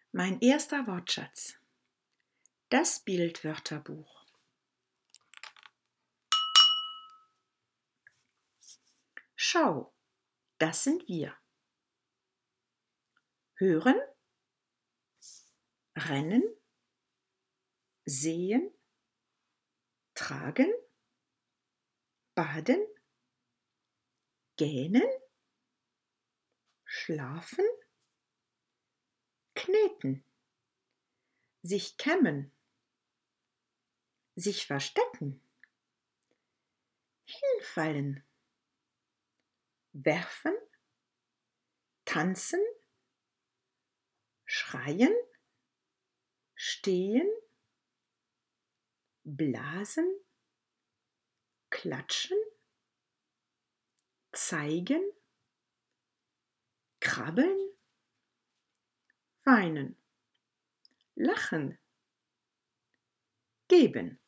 Mein erster Wortschatz. Das Bildwörterbuch. Schau, das sind wir. Hören, rennen, sehen, tragen, baden, gähnen, schlafen, kneten, sich kämmen, sich verstecken, hinfallen, werfen, tanzen, schreien, stehen, blasen, klatschen, zeigen, krabbeln, weinen, lachen, geben.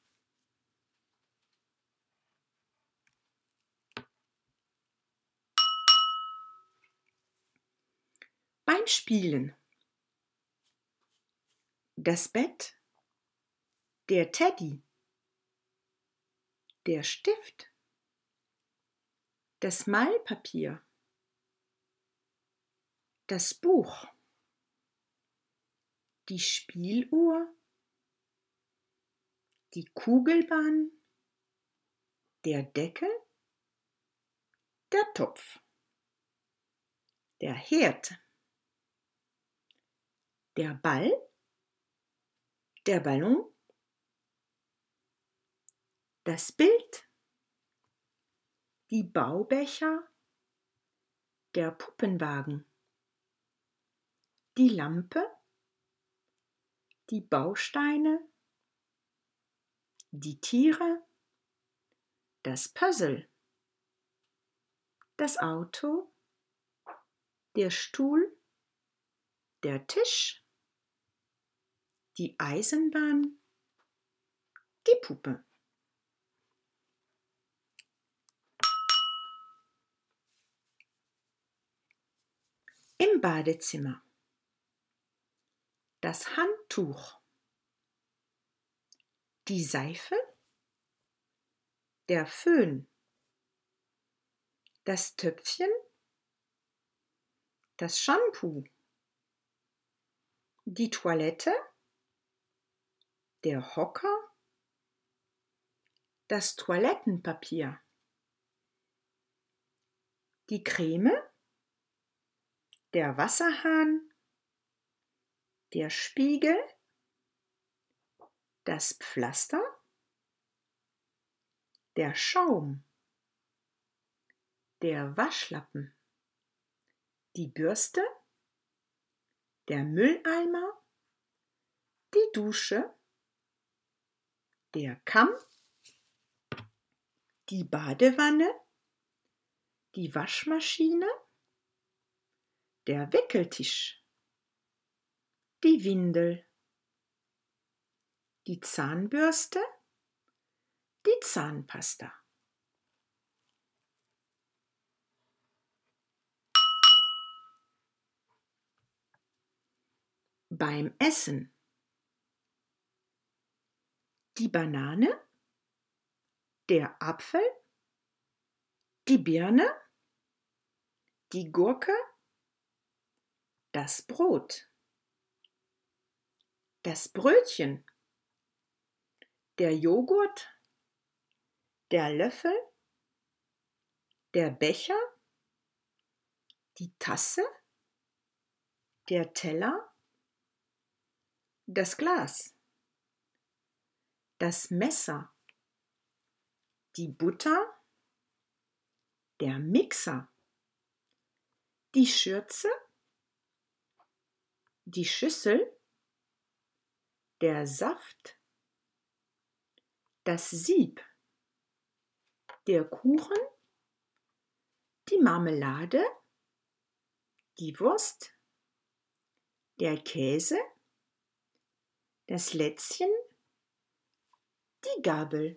Beim Spielen. Das Bett, der Teddy, der Stift, das Malpapier, das Buch, die Spieluhr, die Kugelbahn, der Deckel, der Topf, der Herd, der Ball, der Ballon, das Bild, die Baubecher, der Puppenwagen, die Lampe, die Bausteine, die Tiere, das Puzzle, das Auto, der Stuhl, der Tisch, die Eisenbahn, die Puppe. Im Badezimmer. Das Handtuch, die Seife, der Föhn, das Töpfchen, das Shampoo, die Toilette, der Hocker, das Toilettenpapier, die Creme, der Wasserhahn, der Spiegel, das Pflaster, der Schaum, der Waschlappen, die Bürste, der Mülleimer, die Dusche, der Kamm, die Badewanne, die Waschmaschine, der Wickeltisch, die Windel, die Zahnbürste, die Zahnpasta. Beim Essen. Die Banane, der Apfel, die Birne, die Gurke, das Brot, das Brötchen, der Joghurt, der Löffel, der Becher, die Tasse, der Teller, das Glas, das Messer, die Butter, der Mixer, die Schürze, die Schüssel, der Saft, das Sieb, der Kuchen, die Marmelade, die Wurst, der Käse, das Lätzchen, die Gabel.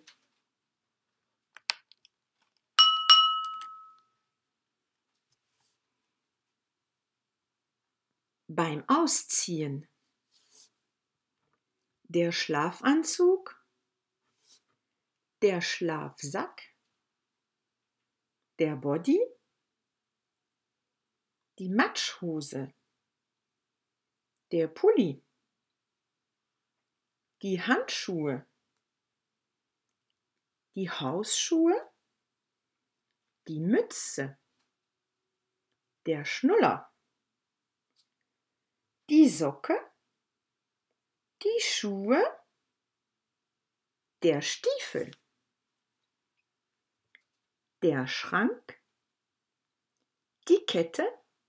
Beim Ausziehen. der Schlafanzug, der Schlafsack, der Body, die Matschhose, der Pulli, die Handschuhe, die Hausschuhe, die Mütze, der Schnuller, die Socke, die Schuhe, der Stiefel, der Schrank, die Kette,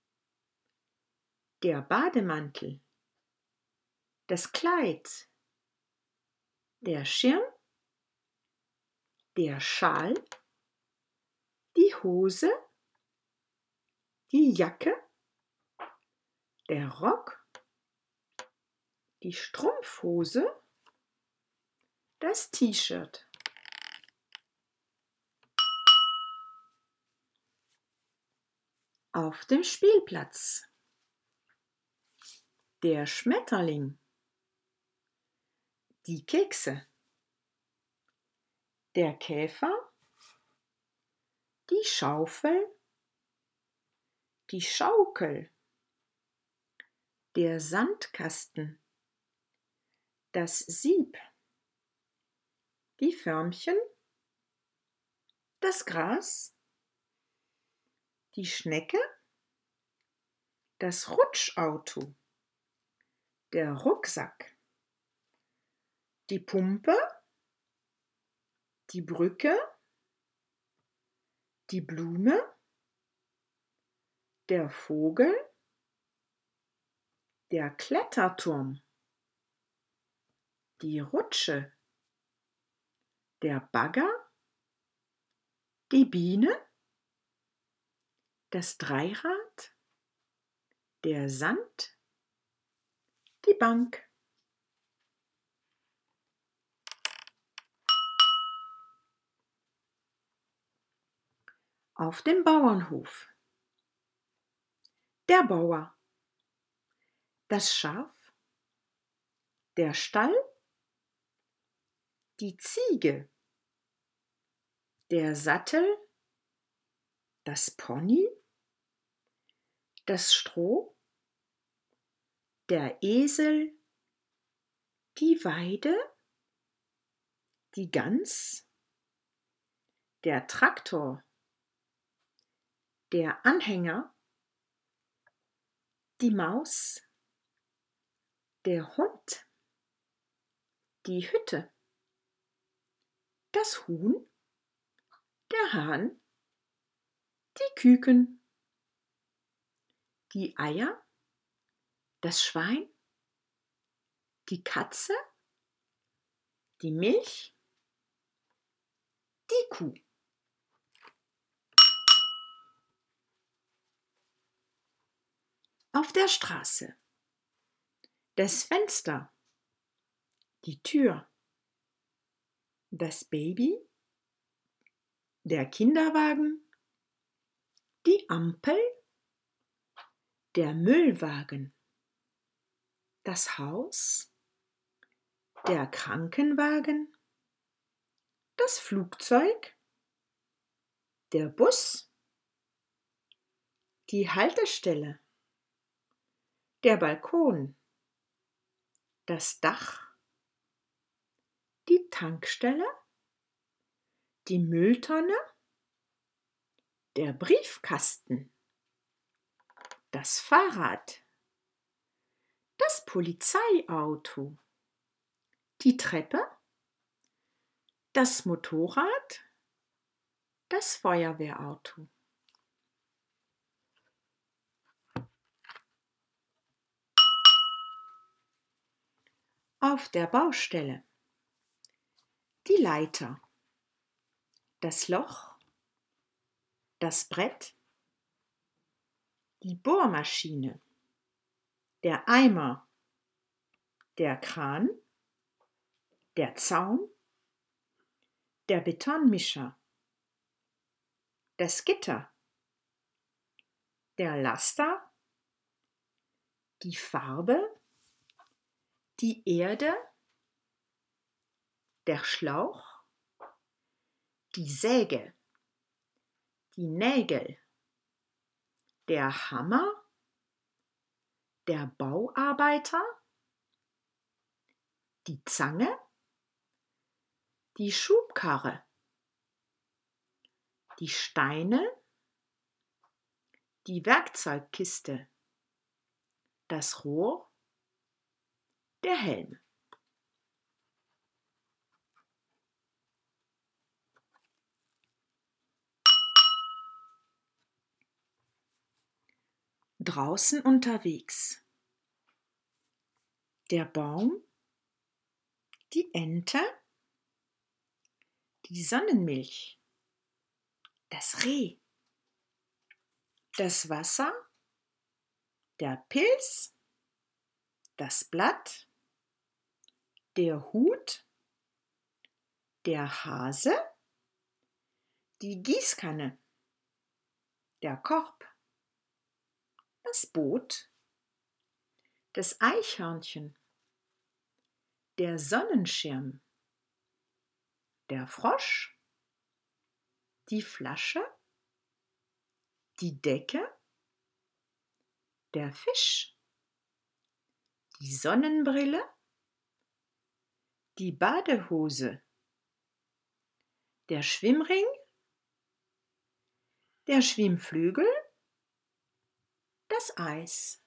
der Bademantel, das Kleid, der Schirm, der Schal, die Hose, die Jacke, der Rock, die Strumpfhose, das T-Shirt. Auf dem Spielplatz. Der Schmetterling, die Kekse, der Käfer, die Schaufel, die Schaukel, der Sandkasten, das Sieb, die Förmchen, das Gras, die Schnecke, das Rutschauto, der Rucksack, die Pumpe, die Brücke, die Blume, der Vogel, der Kletterturm, die Rutsche, der Bagger, die Biene, das Dreirad, der Sand, die Bank. Auf dem Bauernhof. Der Bauer, das Schaf, der Stall, die Ziege, der Sattel, das Pony, das Stroh, der Esel, die Weide, die Gans, der Traktor, der Anhänger, die Maus, der Hund, die Hütte, das Huhn, der Hahn, die Küken, die Eier, das Schwein, die Katze, die Milch, die Kuh. Auf der Straße. Das Fenster, die Tür, das Baby, der Kinderwagen, die Ampel, der Müllwagen, das Haus, der Krankenwagen, das Flugzeug, der Bus, die Haltestelle, der Balkon, das Dach, die Tankstelle, die Mülltonne, der Briefkasten, das Fahrrad, das Polizeiauto, die Treppe, das Motorrad, das Feuerwehrauto. Auf der Baustelle. Die Leiter, das Loch, das Brett, die Bohrmaschine, der Eimer, der Kran, der Zaun, der Betonmischer, das Gitter, der Laster, die Farbe, die Erde, der Schlauch, die Säge, die Nägel, der Hammer, der Bauarbeiter, die Zange, die Schubkarre, die Steine, die Werkzeugkiste, das Rohr, der Helm. Draußen unterwegs. Der Baum, die Ente, die Sonnenmilch, das Reh, das Wasser, der Pilz, das Blatt, der Hut, der Hase, die Gießkanne, der Korb, das Boot, das Eichhörnchen, der Sonnenschirm, der Frosch, die Flasche, die Decke, der Fisch, die Sonnenbrille, die Badehose, der Schwimmring, der Schwimmflügel, das Eis.